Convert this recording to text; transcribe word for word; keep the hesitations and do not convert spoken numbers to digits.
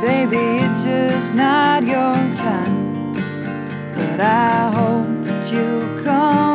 Baby, it's just not your time, but I hope that you come